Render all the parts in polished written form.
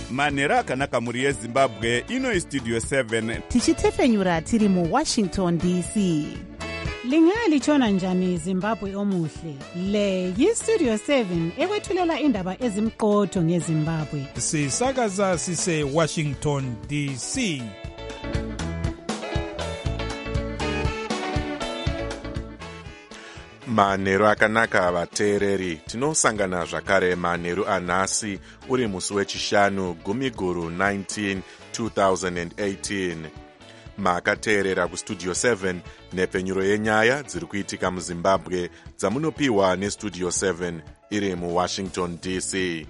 manheru akanaka mhuri yezimbabwe. Ino istudio 7 tichitefenyura tiri muWashington DC. Lingalitshona njani Zimbabwe omuhle? Le yistudio 7 ekwethulela indaba ezimqotho ngeZimbabwe. Sisakaza sise Washington DC. Manheru akanaka vateereri, tinosangana zvakare manheru anhasi uri musi wechishanu gumiguru 19 2018. Makateerera kustudio 7 nepfenyuro yenyaya dziri kuitika muZimbabwe dzamunopiwa nestudio 7 iri muWashington DC.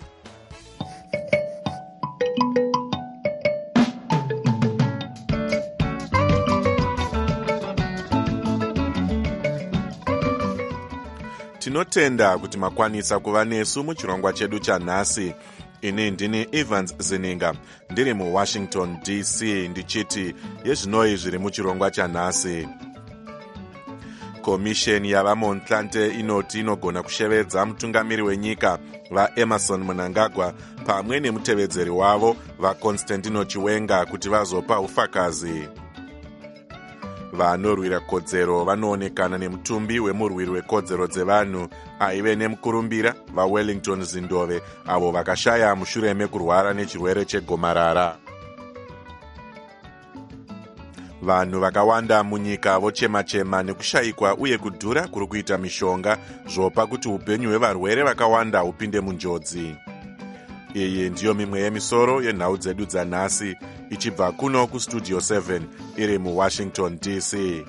Tinotenda kuti makwanisa kuva nesu muchirongwa chedu chanhasi. Ini ndini Evans Zininga, ndiri muWashington DC, ndichiti yezvinoi zviri muchirongwa chanhasi. Komisheni yavaMontlante inoti inogona kushevedza mutungamiri wenyika vaEmerson Mnangagwa pamwe nemutevedzeri wavo vaConstantino Chiwenga kuti vazopa ufakazi. Vanorwira kodzero vanoonekana nemutumbi wemurwiri wekodzero dzevanhu aive nemukurumbira vaWellington Zindove avo vakashaya mushure mekurwara nechirwere chegomarara. Vanhu vakawanda munyika vochema-chema nekushayikwa uye kudhura kuri kuita mishonga zvopa kuti upenyu hwevarwere vakawanda hupinde munjodzi. Iyi ndiyo mimwe yemisoro yenhau dzedu dzanhasi ichibva kuno kustudio 7 iri muWashington DC.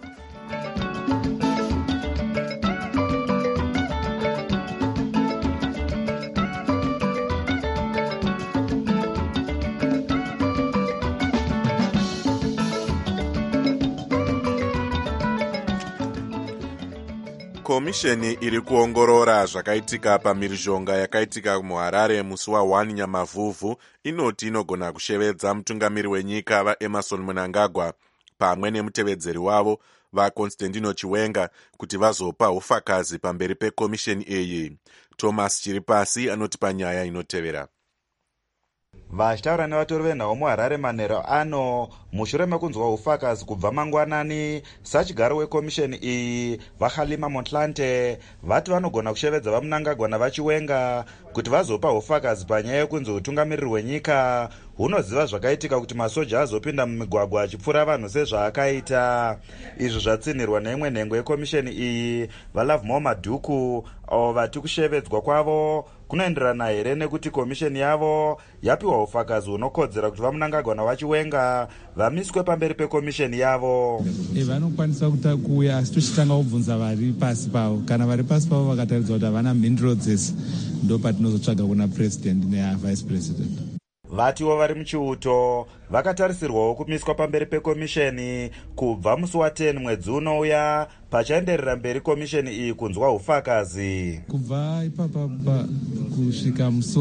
Komisheni iri kuongorora zvakaitika pamhirizhonga yakaitika muHarare musi wa1 Nyamavhuvhu inoti inogona kushevedza mutungamiri wenyika vaEmerson Mnangagwa pamwe nemutevedzeri wavo vaConstantino Chiwenga kuti vazopa ufakazi pamberi pekomisheni iyi. Thomas Chiripasi anoti panyaya inotevera. Vachitaura nevatori venhau muHarare manheru ano mushure mekunzwa ufakazi kubva mangwanani, sachigaro wekomisheni iyi vaKhalima Motlanthe vati vanogona kushevedza vaMnangagwa navaChiwenga kuti vazopa ufakazi panyaya yekunzi utungamiriri hwenyika hunoziva zvakaitika kuti masoja azopinda mumigwagwa achipfura vanhu sezvaakaita. Izvi zvatsinirwa neimwe nhengo yekomisheni iyi vaLovemore Madhuku avo vati kushevedzwa kwavo kunoenderana here nekuti komisheni yavo yapiwa ufakazi hunokodzera kuti vaMnangagwa navaChiwenga vamiswe pamberi pekomisheni yavo. Vanokwanisa kuuya asi tochitanga kubvunza vari pasi pavo. Kana vari pasi pavo vakataridzwa kuti havana mhinduro dzese, ndo patinozotsvaga kuna president nevice president. Vatiwo vari muchiuto vakatarisirwawo kumiswa pamberi pekomisheni kubva musi wa10 mwedzi unouya pachaenderera mberi komisheni iyi kunzwa ufakazi. Kubva ipapa kusvika musi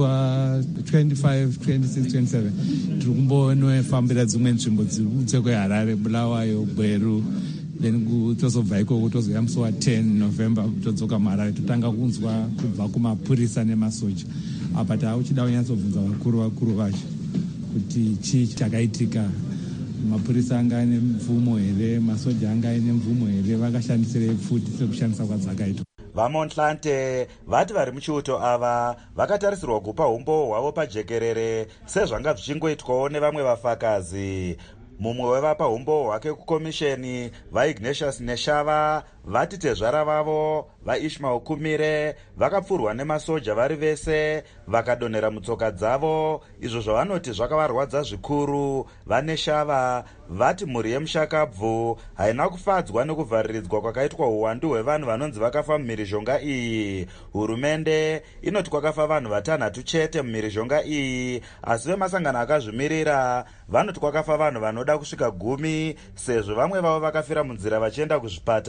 wa25, 26, 27 tiri kumbonofambira dzimwe nzvimbo dziri kweHarare, Bulawayo, Gweru, then tozobva ikoko tozoya musi wa10 November todzoka muHarare totanga kunzwa kubva kumapurisa nemasoja. Apa tauchida kunyatsobvunza vakuru vacho kuti chii chakaitika, mapurisa anga ane mvumo here, masoja anga ane mvumo here, vakashandisirei futi sekushandisa kwadzakaitwa. VaMontlante vati vari muchiuto ava vakatarisirwa kupa umbowo hwavo pajekerere sezvanga zvichingoitwawo nevamwe vafakazi. Mumwe wevapa umbowo hwake kukomisheni vaIgnatius Neshava vati tezvara vavo vaIshmael Kumire vakapfurwa nemasoja vari vese vakadonhera mutsoka dzavo, izvo zvavanoti zvakavarwadza zvikuru. VaNeshava vati mhuri yemushakabvu haina kufadzwa nekuvhariridzwa kwakaitwa uwandu hwevanhu vanonzi vakafa mumhirizhonga iyi. Hurumende inoti kwakafa vanhu 6 chete mumhirizhonga iyi, asi vemasangano akazvimirira vanoti kwakafa vanhu vanoda kusvika 10 sezvo vamwe vavo vakafira munzira vachienda kuzvipatara.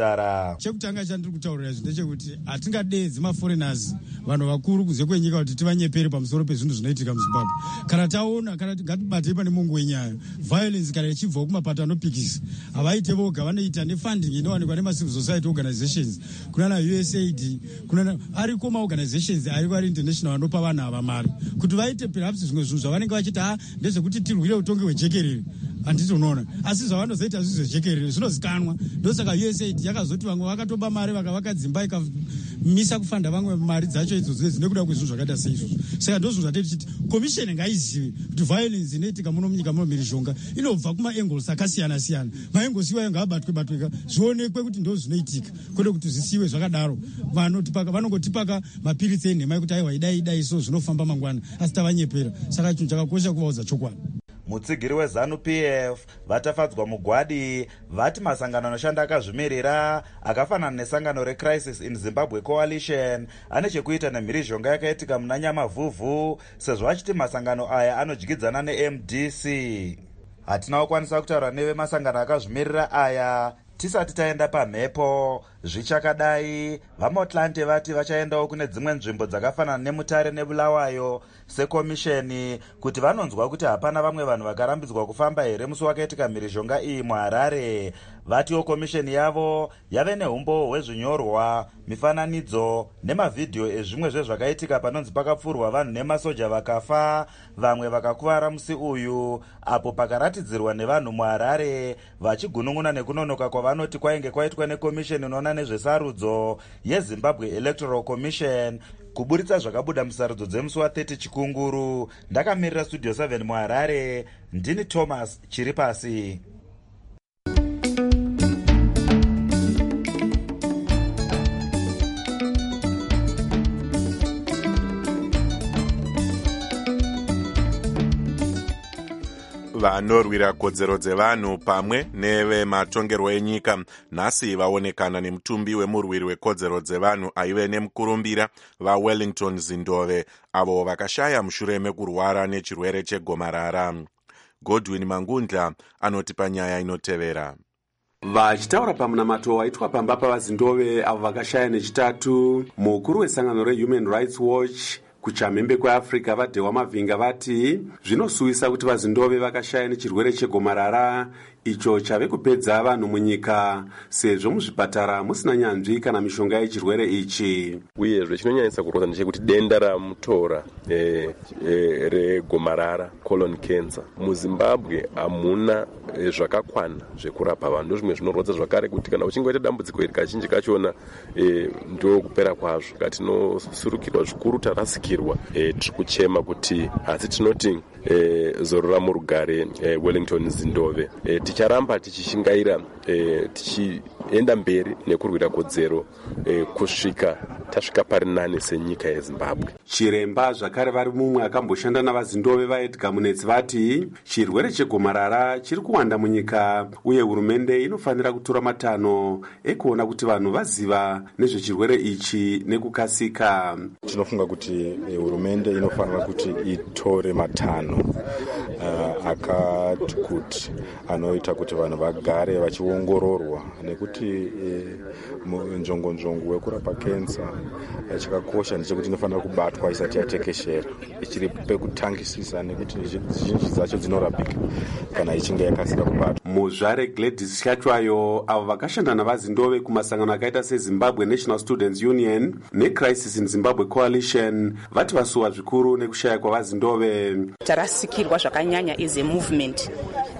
munyika. Chekutanga chandiri kutaurira ndechekuti hatingadedzi maforeigners vanhu vakuru kunze kwenyika kuti tivanyepere pamusoro pezvinhu zvinoitika muZimbabwe. Kana taona kana ngatibatei pane mungu wenyaya violence kana ichibva kumapato anopikisa havaite voga, vanoita nefunding inowanikwa nemacivil society organizations kunana USAID kunana ariko maorganizations ariko ari international anopa vanhu ava mari kuti vaite perhaps zvimwe zvinhu zvavanenge vachiti ndezvekuti tirwire utongi hwejekerere handitonoona, asi zvavanozoita zvizojekerere zvinozikanwa. Ndosaka USAID yakazoti vamwe vakatoba mari vakavaka dzimba ikamisa kufanda vamwe mari dzacho idzodzo dzinekuda kwezvinhu zvakaita seizvozvo. Saka ndozvinhu zvatei tichiti komisheni ngaizive kuti violence inoitika muno munyika muno mhirizhonga inobva kumaangles akasiyana siyana. Maangles iwayo ngaabatwe zvionekwe kuti ndo zvinoitika, kwete kuti zvisiwe zvakadaro. Vanongotipaka mapiritsi enhema ekuti aiwa idai so zvinofamba mangwana, asi tavanyepera. Saka chinhu chakakosha kuvaudza chokwadi. Mutsigiri weZANU PF vatafadzwa mugwadi vati masangano anoshanda akazvimirira akafanana nesangano reCrisis in Zimbabwe Coalition ane chekuita nemhirizhonga yakaitika muna Nyamavhuvhu, sezvo achiti masangano aya anodyidzana neMDC. Hatina kukwanisa kutaura nevemasangano akazvimirira aya tisati taenda pamhepo. Zvichakadai, vaMotlante vati vachaendawo kune dzimwe nzvimbo dzakafanana neMutare neBulawayo sekomisheni kuti vanonzwa kuti hapana vamwe vanhu vakarambidzwa kufamba here musi wakaitika mhirizhonga iyi muHarare. Vatiwo komisheni yavo yave neumbo hwezvinyorwa, mifananidzo nemavhidhiyo ezvimwe zvezvakaitika panonzi pakapfurwa vanhu nemasoja vakafa, vamwe vakakuvara musi uyu, apo pakaratidzirwa nevanhu muHarare vachigunun'una nekunonoka kwavanoti kwainge kwaitwa nekomisheni inoona nezvesarudzo yeZimbabwe Electoral Commission kuburitsa zvakabuda musarudzo dzemusi wa30 Chikunguru. Ndakamirira Studio 7 muHarare, ndini Thomas Chiripasi. Vanorwira kodzero dzevanhu pamwe nevematongerwo enyika nhasi vaonekana nemutumbi wemurwiri wekodzero dzevanhu aive nemukurumbira vaWellington Zindove avo vakashaya mushure mekurwara nechirwere chegomarara. Godwin Mangundla anotipa nyaya inotevera. Vachitaura pamunamato waitwa pamba pavaZindove avo vakashaya nechitatu, mukuru wesangano reHuman Rights Watch kuchamhembe kweAfrica vaDhewa Mavhinga vati zvinosuwisa kuti vaZindove vakashaya nechirwere chegomarara icho chave kupedza vanhu munyika, sezvo muzvipatara musina nyanzvi kana mishonga yechirwere ichi. Uyezve chinonyanyisa kurwadza ndechekuti denda ramutora regomarara colon cancer muZimbabwe hamuna zvakakwana zvekurapa vanhu. Zvimwe zvinorwadza zvakare kuti kana uchinge waita dambudziko iri kazhinji kachona ndo kupera kwazvo. Tinosurukirwa zvikuru, tarasikirwa, tiri kuchema kuti asi tinoti zorora murugare Wellington Zindove. Ticharamba tichishingaira tichienda mberi nekurwira kodzero kusvika tasvika pari nani senyika yeZimbabwe. Chiremba zvakare vari mumwe akamboshanda navaZindove vaEdgar Munetsi vati chirwere chegomarara chiri kuwanda munyika uye hurumende inofanira kutora matanho ekuona kuti vanhu vaziva nezvechirwere ichi nekukasika. Tinofunga kuti hurumende inofanira kuti itore matanho akati kuti anoita kuti vanhu vagare vachiongororwa, nekuti njongo wekurapa kensa chakakosha ndechekuti inofanira kubatwa isati yatekeshera, ichiri pekutangisisa, nekuti zhinji dzacho dzinorapika kana ichinge yakasira kubatwa. Muzvare Gladys Chatwayo avo vakashanda navaZindove kumasangano akaita seZimbabwe National Students Union neCrisis in Zimbabwe Coalition vati vasuwa zvikuru nekushaya kwavaZindove. Tarasikirwa zvakanyanya as a movement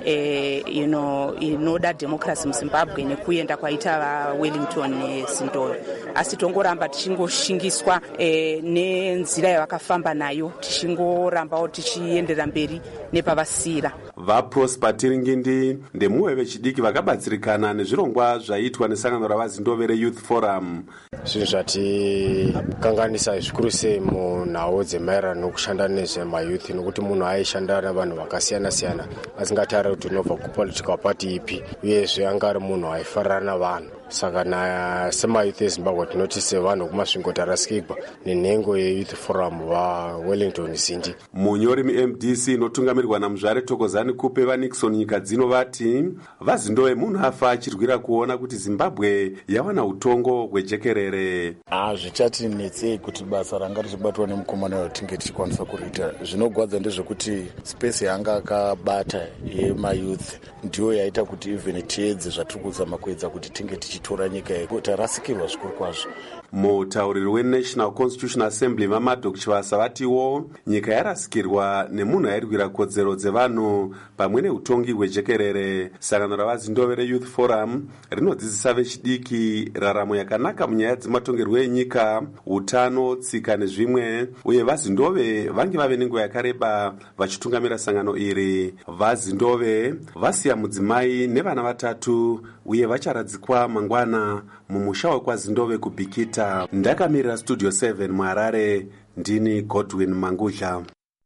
inoda democracy muZimbabwe nekuenda kwaita vaWellington Zindove, asi tongoramba tichingoshingiswa nenzira yavakafamba nayo, tichingorambawo tichienderera mberi nepavasira. VaProsper Tiringindi ndemumwe vechidiki vakabatsirikana nezvirongwa zvaitwa nesangano ravaZindove reYouth Forum. Zvinhu zvatikanganisa zvikuru sei munhau dzemaererano nokushanda nezvemayouth, nokuti munhu aishanda navanhu vakasiyana siyana asingatari kuti unobva kupolitical party ipi, uyezve anga ari munhu aifarana navanhu. saka semayouth ezimbabwe tinoti sevanhu kumasvingo tarasikirwa nenhengo yeyouth forum vaWellington Sindi. munyori muMDC inotungamirirwa namuzvare Thokozani Kupe vaNixon nyika dzino vati vaZindove munhu afa achirwira kuona kuti Zimbabwe yawana utongo hwejekerere. Zvichatinetsei kuti basa ranga richibatwa nemukomana wayo tinge tichikwanisa kuriita. Zvinogwadza ndezvekuti space yanga akabata yemayouth ndiyo yaita kuti even tiedze zvatiri kuzama kuedza kuti tinge tichitora nyika yedu tarasikirwa zvikuru kwazvo. Mutauriri weNational Constitutional Assembly vaMadok Chivasa vatiwo nyika yarasikirwa nemunhu airwira kodzero dzevanhu pamwe neutongi hwejekerere. Sangano ravaZindove reYouth Forum rinodzidzisa vechidiki raramo yakanaka munyaya dzematongerwo enyika, utano, tsika nezvimwe, uye vaZindove vange vave nenguva yakareba vachitungamira sangano iri. VaZindove vasiya mudzimai nevana vatatu uye vacharadzikwa mangwana mumusha wekwaZindove kuBhikita. Ndakamirira Studio 7 muHarare, ndini Godwin Mangudla.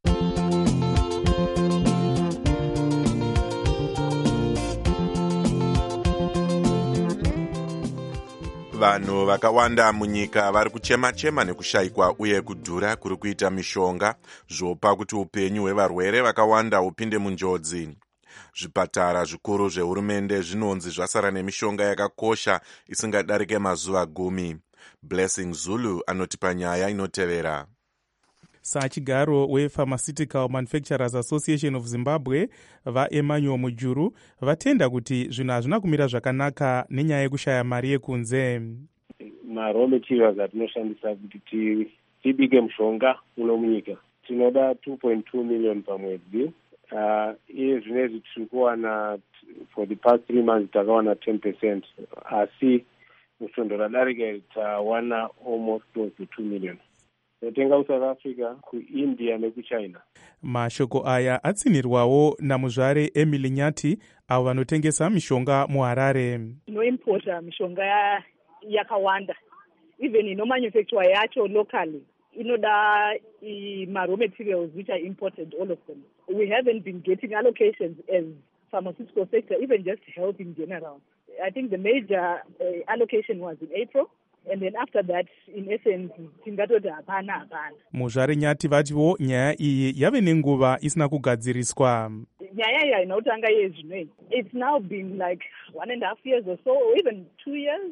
Vanhu vakawanda munyika vari kuchema-chema nekushayikwa uye kudhura kuri kuita mishonga zvopa kuti upenyu hwevarwere vakawanda hupinde munjodzi. Zvipatara zvikuru zvehurumende zvinonzi zvasara nemishonga yakakosha isingadarike mazuva 10. Blessing Zulu anotipa nyaya inotevera. Sachigaro wePharmaceutical Manufacturers Association of Zimbabwe vaEmmanuel Mujuru vatenda kuti zvinhu hazvina kumira zvakanaka nenyaya yekushaya mari yekunze. Raw materials atinoshandisa kuti tibike mushonga uno munyika tinoda 2.2 million pamwedzi. Iye zvinezvi tiri kuwana for the past 3 months takawana 10%, asi mustondo radarika tawana almost close to 2 million. Totenga kuSouth Africa, kuIndia nekuChina. Mashoko aya atsinirwawo namuzvare Emily Nyati avo vanotengesa mishonga muHarare. Tinoimporta mishonga yakawanda, even inomanufacturwa yacho locally. Inoda raw materials which are imported, all of them. We haven't been getting allocations as pharmaceutical sector, even just health in general. I think the major allocation was in April. And then after that, in essence, tingatoti hapana. Muzvare Nyati vatiwo nyaya iyi yave nenguva isina kugadziriswa. Nyaya iyi inotanga yezvinoi. It's now been like 1.5 years or so, or even 2 years.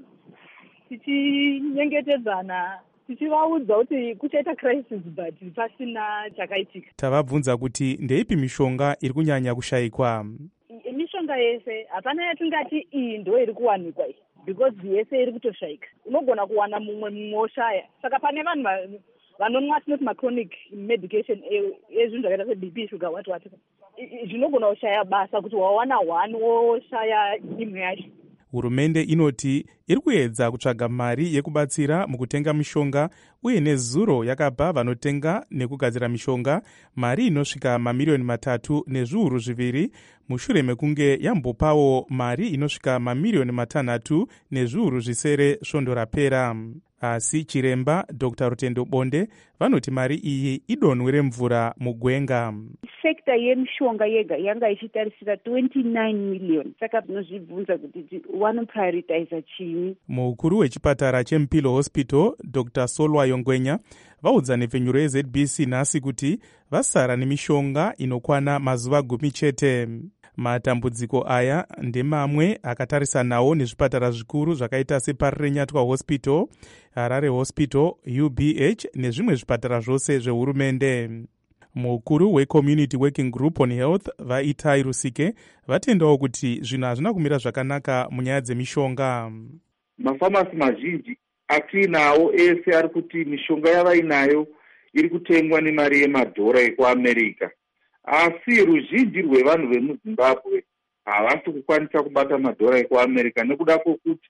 Tichinyengetedzana, tichivaudza kuti kuchaita crisis but pasina chakaitika. Tavabvunza kuti ndeipi mishonga iri kunyanya kushayikwa. Mishonga yese hapana yatingati iyi ndo iri kuwanikwa iyi. Because yese iri kutoshayika. Unogona kuwana mumwe oshaya. Saka pane vanhu vanonwa tinoti machronic medication ezvinhu zvakaita seBP, sugar, what. Zvinogona kushaya basa kuti wawana 1 woshaya imwe yacho. Hurumende inoti iri kuedza kutsvaga mari yekubatsira mukutenga mishonga uye nezuro yakapa vanotenga nekugadzira mishonga mari inosvika mamiliyoni 3 nezviuru 2 mushure mekunge yambopawo mari inosvika mamiliyoni 6 nezviuru 0 svondo rapera. Asi chiremba Dr. Rutendo Bonde vanoti mari iyi idonhwe remvura mugwenga. Sekta yemishonga yega yanga ichitarisira 29 million. Saka tinozvibvunza kuti wanoprioritiza chini. Mukuru wechipatara cheMpilo Hospital Dr. Solwayo Ngwenya vaudza nepfenyuro yeZBC nhasi kuti vasara nemishonga inokwana mazuva 10 chete. Matambudziko aya ndemamwe akatarisanawo nezvipatara zvikuru zvakaita seParirenyatwa Hospital, Harare Hospital, UBH nezvimwe zvipatara zvose zvehurumende. Mukuru weCommunity Working Group on Health vaItai Rusike vatendawo kuti zvinhu hazvina kumira zvakanaka munyaya dzemishonga. Mafamasi mazhinji atinawo ese ari kuti mishonga yavainayo iri kutengwa nemari yemadhora ekuAmerica. Asi ruzhinji rwevanhu vemuZimbabwe havasi kukwanisa kubata madhora ekuAmerica nekuda kwokuti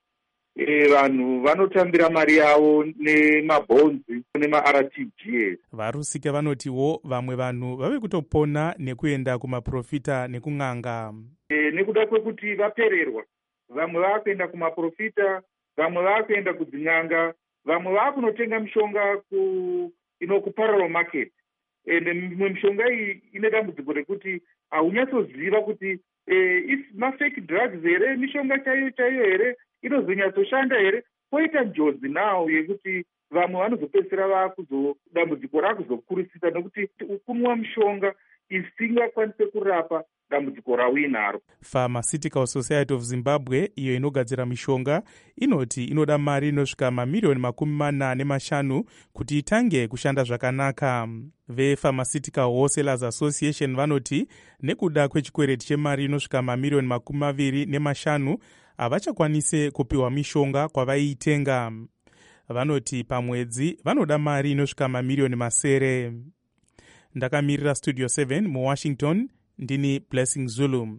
vanhu vanotambira mari yavo nemabhonzi nemaRTGS. Varusike vanotiwo vamwe vanhu vave kutopona nekuenda kumaprofita nekung'anga. Nekuda kwekuti vapererwa, vamwe vakuenda kumaprofita, vamwe vakuenda kudzin'anga, vamwe vakunotenga mishonga kuparallel market. Mimwe mishonga iyi ine dambudziko rekuti haunyatsoziva kuti mafake drugs here, mishonga chaiyo chaiyo here inozonyatsoshanda here. Poita njodzi nawo yekuti vamwe vanozopedzisira dambudziko rakuzokurisisa nekuti kunwa mishonga isingakwanise kurapa dambudziko rawinaro. Pharmaceutical Society of Zimbabwe, iyo inogadzira mishonga, inoti inoda mari inosvika mamiliyoni 45 kuti itange kushanda zvakanaka. VePharmaceutical Wholesalers Association vanoti nekuda kwechikwereti chemari inosvika mamiliyoni 25 havachakwanise kupiwa mishonga kwavaiitenga. Vanoti pamwedzi vanoda mari inosvika mamiliyoni 9. Ndakamirira Studio 7 muWashington, ndini Blessing Zulu.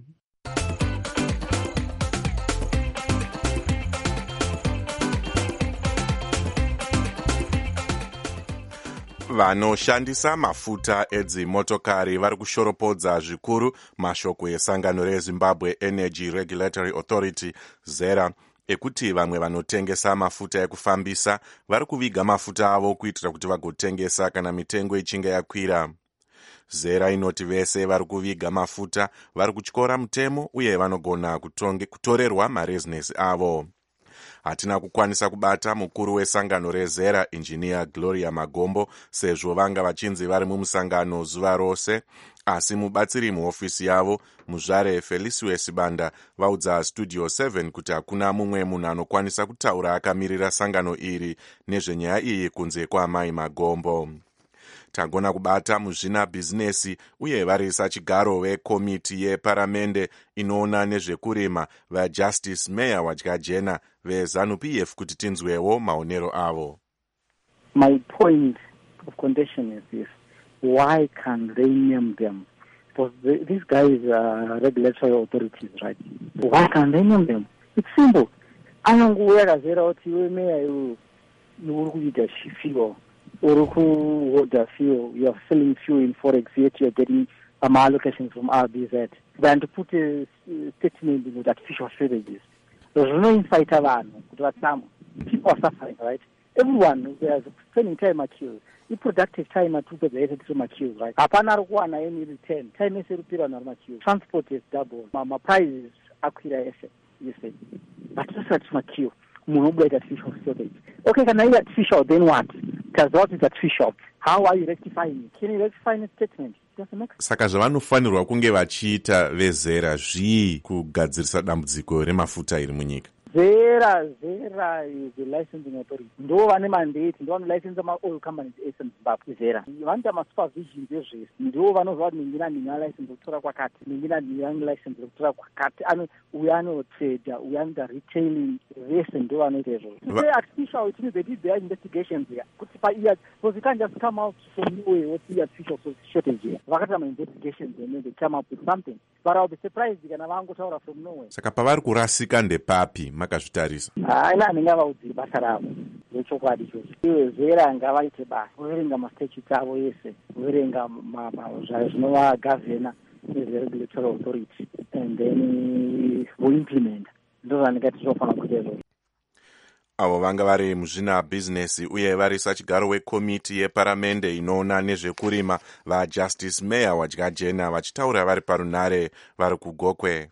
Vanoshandisa mafuta edzimotokari vari kushoropodza zvikuru mashoko esangano reZimbabwe Energy Regulatory Authority ZERA ekuti vamwe vanotengesa mafuta ekufambisa vari kuviga mafuta avo kuitira kuti vagotengesa kana mitengo ichinge yakwira. ZERA inoti vese vari kuviga mafuta vari kutyora mutemo uye vanogona kutorerwa marezinesi avo. Hatina kukwanisa kubata mukuru wesangano reZERA Engineer Gloria Magombo sezvo vanga vachinzi vari mumusangano zuva rose, asi mubatsiri muhofisi yavo muzvare Felicius Banda vaudza Studio 7 kuti hakuna mumwe munhu anokwanisa kutaura akamirira sangano iri nezvenyaya iyi kunze kwaamai Magombo. Tagona kubata muzvina bhizinesi uye varisa chigaro vekomiti yeparamende inoona nezvekurima vaJustice Meya Wadyajena veZANU-PF kuti tinzwewo maonero avo. My point of contention is this: why can't they name them? Because these guys are regulatory authorities, right? Why can't they name them? It's simple. Anonguya kazera kuti iwe Meya uri kuita fuel. You are selling fuel in Forex, yet you are getting allocations from RBZ. Then to put a statement with artificial shortages. There's no insight people are suffering, right? Everyone is spending time at queues. The productive time at 2 queues, right? Apana rukuana any return. Time is repeated on our queues. Transport is double. My prices are clear, you say. But just at my queue. Artificial shortage. Okay, can I artificial? Then what? Because what is artificial? How are you rectifying it? Can you rectify the statement? Saka zvavanofanirwa kunge vachiita vezera zvii kugadzirisa dambudziko remafuta iri munyika? ZERA is the licensing authority. Ndo vane mandate, ndo vano license ma oil companies eZimbabwe. ZERA vanoita masupervision zvezvese, ndo vanozva kuti ningina license kutora kwakati, ningina license kutora kwakati, uya anotrader, uya anoita retailing, vese ndo vanoita izvozvo. To say artificial, it means they did their investigations here. Kuti pa years, because you can't just come out from nowhere with the artificial shortage here. Vakati ma investigations and then they come up with something. But I'll be surprised kana vangotaura from nowhere. Saka pavari kurasika ndepapi makazvitarisa? Haina ndingavaudzi basa ravo rechokwadi ichocho. Iwe ZERA ngavaite basa, kuverenga mastatutes avo yese, kuverenga zvinovagavhena nezveregulatory authority, and then voimplement. Ndo zvandingati zvofanira kuita izvozvo. Avo vanga vari muzvina bhizinesi uye varisa chigaro wekomiti yeparamende inoona nezvekurima vaJustice Meya Wadyajena vachitaura vari parunhare vari kuGokwe.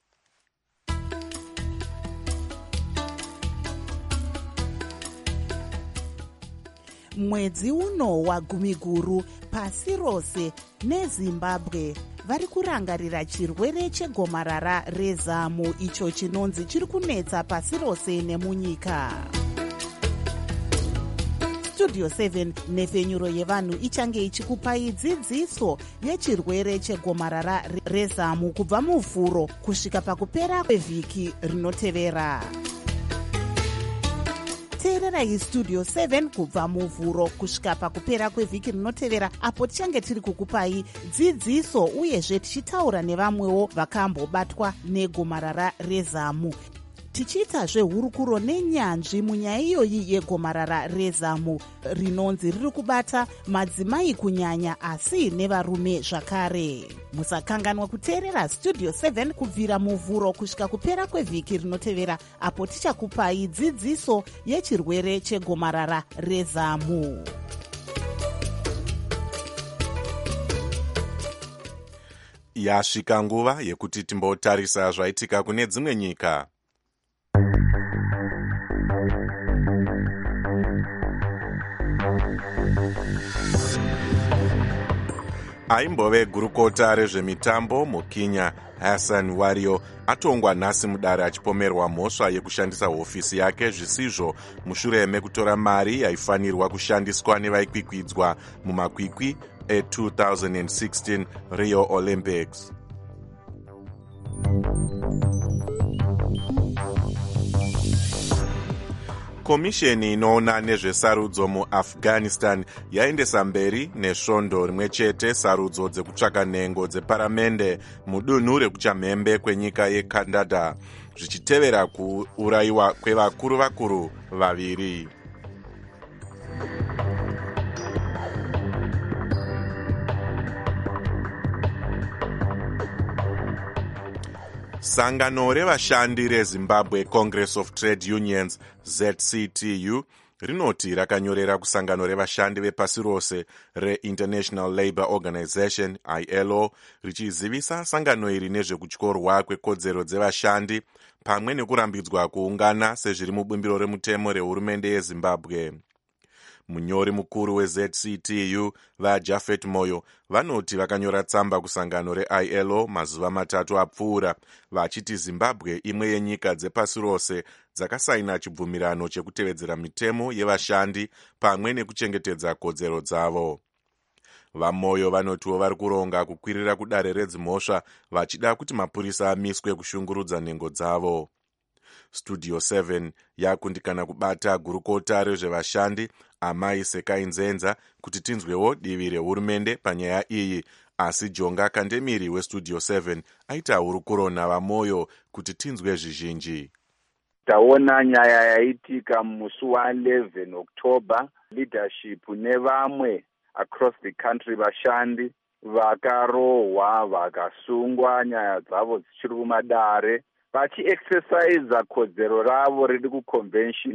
Mwedzi uno wagumiguru pasi rose neZimbabwe vari kurangarira chirwere chegomarara rezamu icho chinonzi chiri kunetsa pasi rose nemunyika. Studio 7 nepfenyuro yevanhu ichange ichikupai dzidziso yechirwere chegomarara rezamu kubva muvhuro kusvika pakupera kwevhiki rinotevera. Teererai Studio 7 kubva muvhuro kusvika pakupera kwevhiki rinotevera, apo tichange tiri kukupai dzidziso uyezve tichitaura nevamwewo vakambobatwa negomarara rezamu. Tichiitazve hurukuro nenyanzvi munyaya iyoyi yegomarara rezamu rinonzi riri kubata madzimai kunyanya asi nevarume zvakare. Musakanganwa kuteerera Studio 7 kubvira muvhuro kusvika kupera kwevhiki rinotevera, apo tichakupai dzidziso yechirwere chegomarara rezamu. Yasvika nguva yekuti timbotarisa zvaitika kune dzimwe nyika. Aimbove gurukota rezvemitambo muKenya Hassan Wario atongwa nhasi mudare achipomerwa mhosva yekushandisa hofisi yake zvisizvo mushure mekutora mari yaifanirwa kushandiswa nevaikwikwidza mumakwikwi e2016 Rio Olympics. Komisheni inoona nezvesarudzo muAfghanistan yaendesa mberi nesvondo rimwe chete sarudzo dzekutsvaka nhengo dzeparamende mudunhu rekuchamhembe kwenyika yeCanada zvichitevera kuurayiwa kwevakuru vaviri. Sangano revashandi reZimbabwe Congress of Trade Unions ZCTU rinoti rakanyorera kusangano revashandi vepasi rose reInternational Labour Organization ILO richizivisa sangano iri nezvekutyorwa kwekodzero dzevashandi pamwe nekurambidzwa kuungana sezviri mubumbiro remutemo rehurumende yeZimbabwe. Munyori mukuru weZCTU vaJafet Moyo vanoti vakanyora tsamba kusangano reILO mazuva 3 apfuura vachiti Zimbabwe imwe yenyika dzepasi rose dzakasaina chibvumirano chekutevedzera mitemo yevashandi pamwe nekuchengetedza kodzero dzavo. VaMoyo vanotiwo vari kuronga kukwirira kudare redzimhosva vachida kuti mapurisa amiswe kushungurudza nhengo dzavo. Studio 7 yakundikana kubata gurukota rezvevashandi Amai Sekai Nzenza kuti tinzwewo divi rehurumende panyaya iyi, asi Jonga Kandemiri weStudio 7 aita hurukuro navaMoyo kuti tinzwe zvizhinji. Taona nyaya yaitika musi wa11 October, leadership nevamwe across the country vashandi vakarohwa vakasungwa nyaya dzavo dzichiri kumadare vachiexercise kodzero ravo riri kuconvention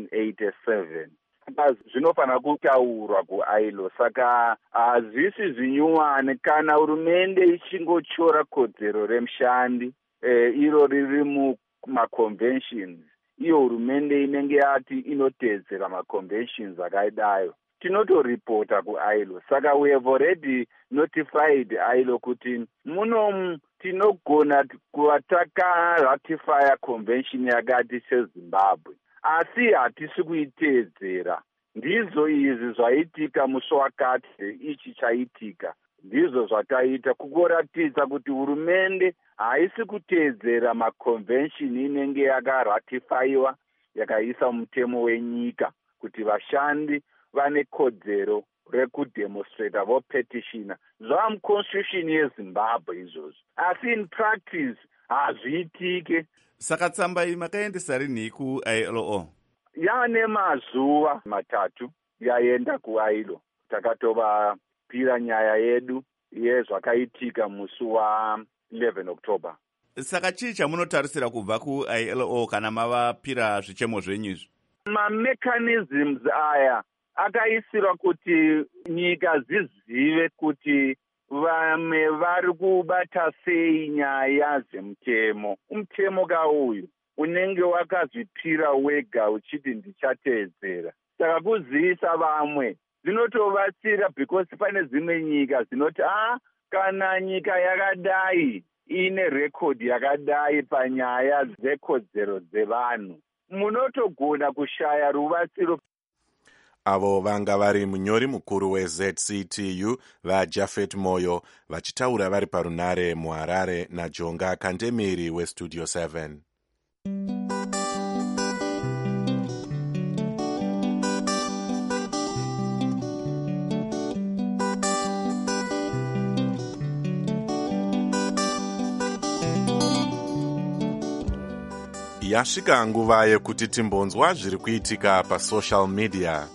87. Zvinofanira kutaurwa kuILO, saka hazvisi zvinyuwane kana hurumende ichingochora kodzero remushandi iro riri mumaconventions, iyo hurumende inenge yati inotedzera maconventions akaidayo, tinotoripota kuILO. Saka we have already notified ILO kuti muno tinogona kuva takaratifya convention yakati seZimbabwe, asi hatisi kuitedzera. Ndizvo izvi zvaitika musi wakati ichi chaitika, ndizvo zvataita kukoratidza kuti hurumende haisi kutedzera maconvention inenge yakaratifyiwa yakaisa mutemo wenyika kuti vashandi vane kodzero rekudemonstrata vopetitiona zvamuconstitution yeZimbabwe izvozvo, asi in practice hazviitike. Saka tsamba iyi makaendesa rini kuILO? Yaane mazuva 3 yaenda kuILO. Takatovapira nyaya yedu yezvakaitika musi wa11 October. Saka chii chamunotarisira kubva kuILO kana mavapira zvichemo zvenyu izvi? Mamechanisms aya akaisirwa kuti nyika zizive kuti vamwe vari kubata sei nyaya dzemutemo. Umutemo kauyu unenge wakazvipira wega uchiti ndichatedzera. Saka kuzivisa vamwe zvinotovatsira, because pane dzimwe nyika dzinoti kana nyika yakadai ine rekodhi yakadai panyaya dzekodzero dzevanhu, munotogona kushaya rubatsiro. Avo vanga vari munyori mukuru weZCTU vaJafet Moyo vachitaura vari parunare muHarare naJonga Kandemiri weStudio 7. Yasvika nguva yekuti timbonzwa zviri kuitika pasocial media.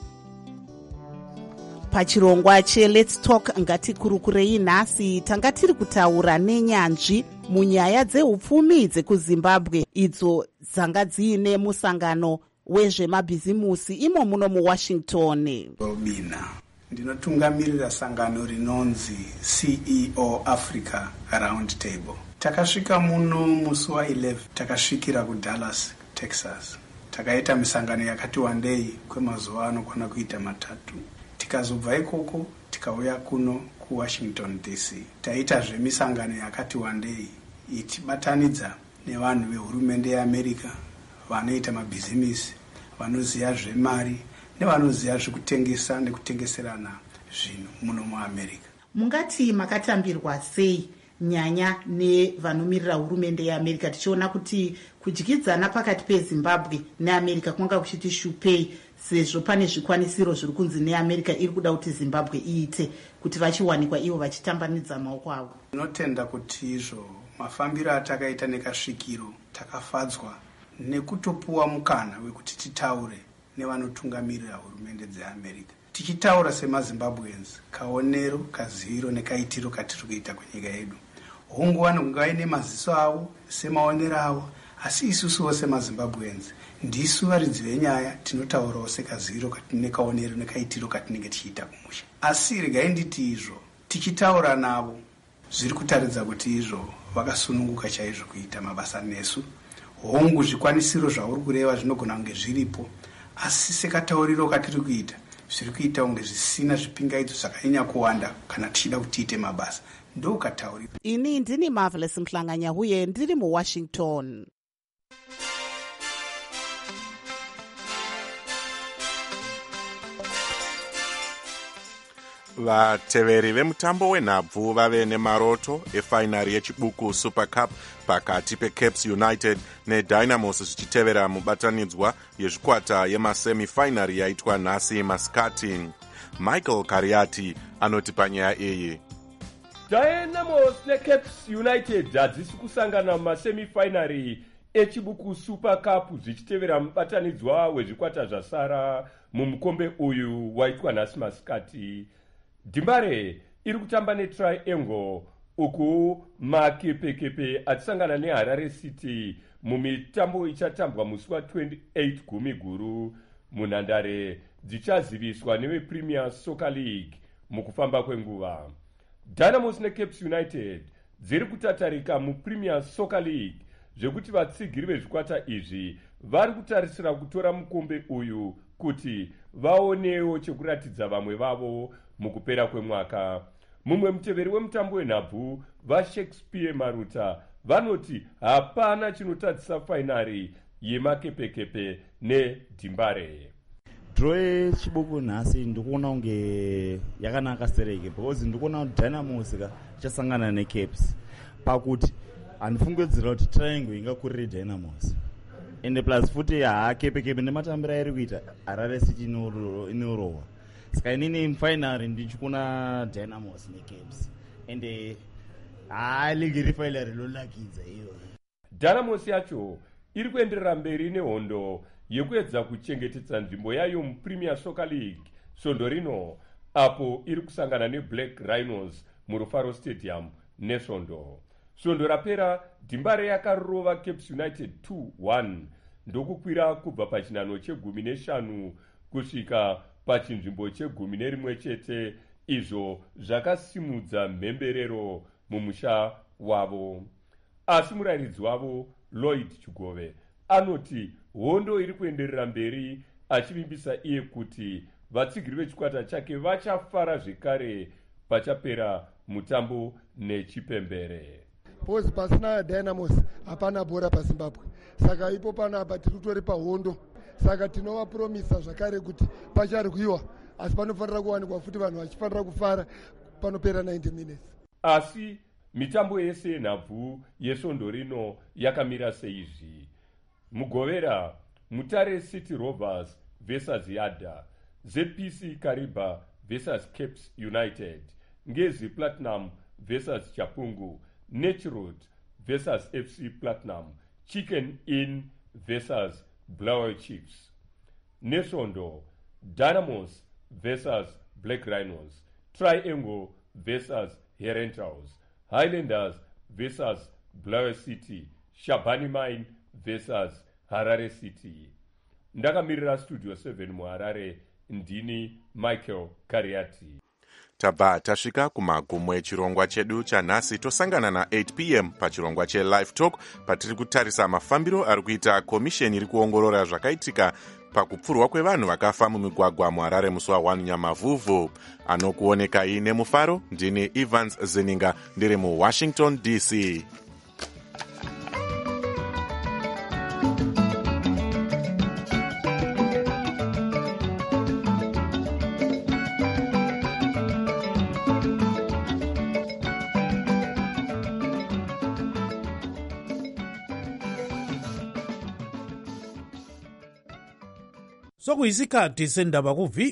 Pachirongwa cheLet's Talk ngatikurukurei nhasi tanga tiri kutaura nenyanzvi munyaya dzeupfumi dzekuZimbabwe idzo dzanga dziine musangano wezvemabhizimusi imo muno muWashington. Bobina ndinotungamirira sangano rinonzi CEO Africa Round Table. Takasvika muno musi wa11 takasvikira kuDallas, Texas. Takaita misangano yakati wandei kwemazuva anokwana kuita 3. Tikazobva ikoko tikauya kuno kuWashington DC. Taita zvemisangano yakati wandei itibatanidza nevanhu vehurumende yeAmerica vanoita mabhizimisi, vanoziva zvemari nevanoziva zvekutengesa nekutengeserana zvinhu muno muAmerica. Mungati makatambirwa sei nyaya nevanomiririra hurumende yeAmerica, tichiona kuti kudyidzana pakati peZimbabwe neAmerica kwanga kuchiti shupei, sezvo pane zvikwanisiro zviri kunzi neAmerica iri kuda kuti Zimbabwe iite kuti vachiwanikwa ivo vachitambanidza maoko avo? Tinotenda kuti izvo mafambiro atakaita nekasvikiro takafadzwa nekutopuwa mukana wekuti titaure nevanotungamirira hurumende dzeAmerica, tichitaura semaZimbabweans kaonero, kaziviro nekaitiro katiri kuita kwenyika yedu. Honguva kungaine maziso avo semaonero avo, asi isusuwo semaZimbabweans ndisu varidzi venyaya tinotaurawo sekaziviro nekaonero nekaitiro katinenge tichiita kumusha. Asi regai nditi izvo tichitaura navo zviri kutaridza kuti izvo vakasununguka chaizvo kuita mabasa nesu. Hongu zvikwanisiro zvauri kureva zvinogona kunge zviripo, asi sekatauriro katiri kuita zviri kuita kunge zvisina zvipingaidzo zvakanyanya kuwanda kana tichida kuti tiite mabasa. Ndokatauriro. Ini ndini Marvelous Mhlanganya uye ndiri muWashington. vateveri vemutambo wenhabvu vave nemaroto efainari yechibuku Super Cup pakati peCaps United neDynamos zvichitevera mubatanidzwa yezvikwata yemasemifainari yaitwa nhasi masikati. Michael Kariati anoti panyaya iyi. Dynamos neCaps United hadzisi kusangana mumasemifainari echibuku Super Cup zvichitevera mubatanidzwa wezvikwata zvasara mumukombe uyu waitwa nhasi masikati. Dimbare iri kutamba neTriangle uku Makepekepe achisangana neHarare City mumitambo ichatambwa musi wa28 gumi guru munhandare dzichaziviswa nevePremier Soccer League mukufamba kwenguva. Dynamos neCaps United dziri kutatarika muPremier Soccer League zvekuti vatsigiri vezvikwata izvi vari kutarisira kutora mukombe uyu kuti vaonewo chekuratidza vamwe vavo mukupera kwemwaka. Mumwe muteveri wemutambo wenhabvu vaShakespeare Maruta vanoti hapana chinotadzisa fainari yemakepekepe neDimbare. Draw yechibuku nhasi ndikuona kunge yakanaka sereke because ndikuona kuti Dynamos ichasangana neCaps pakuti handifungidzira kuti Triangle ingakurire Dynamos ende plus futi Kepekepe nematambiro airi kuita Harare City inorohwa. Saka inini mufainari ndichikuona Dynamos neCaps ende ligi rifainari lolakidza iyo. Dynamos yacho iri kuenderera mberi nehondo yekuedza kuchengetedza nzvimbo yayo muPremier Soccer League svondo rino, apo iri kusangana neBlack Rhinos muRufaro Stadium nesvondo. Svondo rapera Dimbare yakarova Caps United 2-1 ndokukwira kubva pachinhanho che15 kusvika pachinzvimbo che11 chete, izvo zvakasimudza mhemberero mumusha wavo. Asi murayiridzi wavo Lloyd Chigove anoti hondo iri kuenderera mberi, achivimbisa iye kuti vatsigiri vechikwata chake vachafara zvekare pachapera mutambo nechipembere. Pozi pasina Dynamos hapana bhora paZimbabwe, saka ipo panapa tiritori pahondo, saka tinovapromisa zvakare kuti pacharwiwa, asi panofanira kuwanikwa futi vanhu vachifanira kufara panopera 90 minutes. Asi mitambo yese yenhabvu yesvondo rino yakamira seizvi: Mugovera Mutare City Rovers versus Yada, ZPC Kariba versus Caps United, Ngezi Platinum versus Chapungu, Naturod versus FC Platinum, Chicken Inn versus Blaue Chiefs. Nesvondo, Dynamos versus Black Rhinos, Triangle versus Herentals, Highlanders versus Blaue City, Shabani Mine versus Harare City. Ndakamirira Studio 7 muHarare, ndini Michael Kariati. tabva tasvika kumagumo echirongwa chedu chanhasi. Tosangana na8 p.m. pachirongwa chelive talk patiri kutarisa mafambiro ari kuita komisheni iri kuongorora zvakaitika pakupfurwa kwevanhu vakafa mumigwagwa muHarare musi wa1 Nyamavhuvhu. Anokuonekai nemufaro ndini Evans Zeninga ndiri muWashington DC. sokuyisikhathi sendaba